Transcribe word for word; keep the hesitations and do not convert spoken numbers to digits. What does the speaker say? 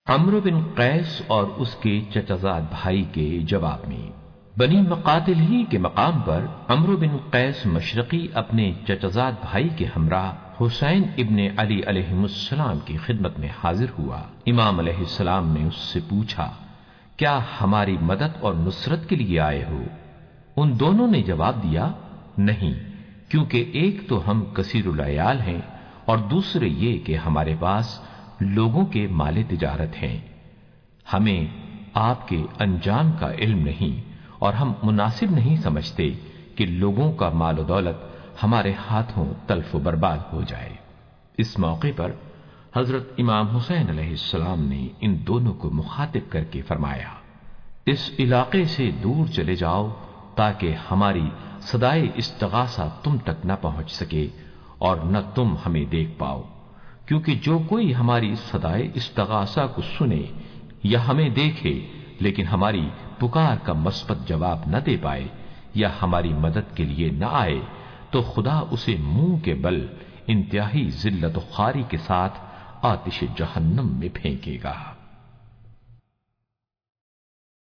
عمرو بن قیس اور اس کے چچزاد بھائی کے جواب میں، بنی مقاتل ہی کے مقام پر عمرو بن قیس مشرقی اپنے چچزاد بھائی کے ہمراہ حسین ابن علی علیہ السلام کی خدمت میں حاضر ہوا۔ امام علیہ السلام نے اس سے پوچھا، کیا ہماری مدد اور نصرت کے لیے آئے ہو؟ ان دونوں نے جواب دیا، نہیں، کیونکہ ایک تو ہم کثیر العیال ہیں اور دوسرے یہ کہ ہمارے پاس لوگوں کے مال تجارت ہیں۔ ہمیں آپ کے انجام کا علم نہیں اور ہم مناسب نہیں سمجھتے کہ لوگوں کا مال و دولت ہمارے ہاتھوں تلف و برباد ہو جائے۔ اس موقع پر حضرت امام حسین علیہ السلام نے ان دونوں کو مخاطب کر کے فرمایا، اس علاقے سے دور چلے جاؤ تاکہ ہماری صدائے استغاثہ تم تک نہ پہنچ سکے اور نہ تم ہمیں دیکھ پاؤ، کیونکہ جو کوئی ہماری صدائے استغاثہ کو سنے یا ہمیں دیکھے لیکن ہماری پکار کا مثبت جواب نہ دے پائے یا ہماری مدد کے لیے نہ آئے تو خدا اسے منہ کے بل انتہائی ذلت و خواری کے ساتھ آتش جہنم میں پھینکے گا۔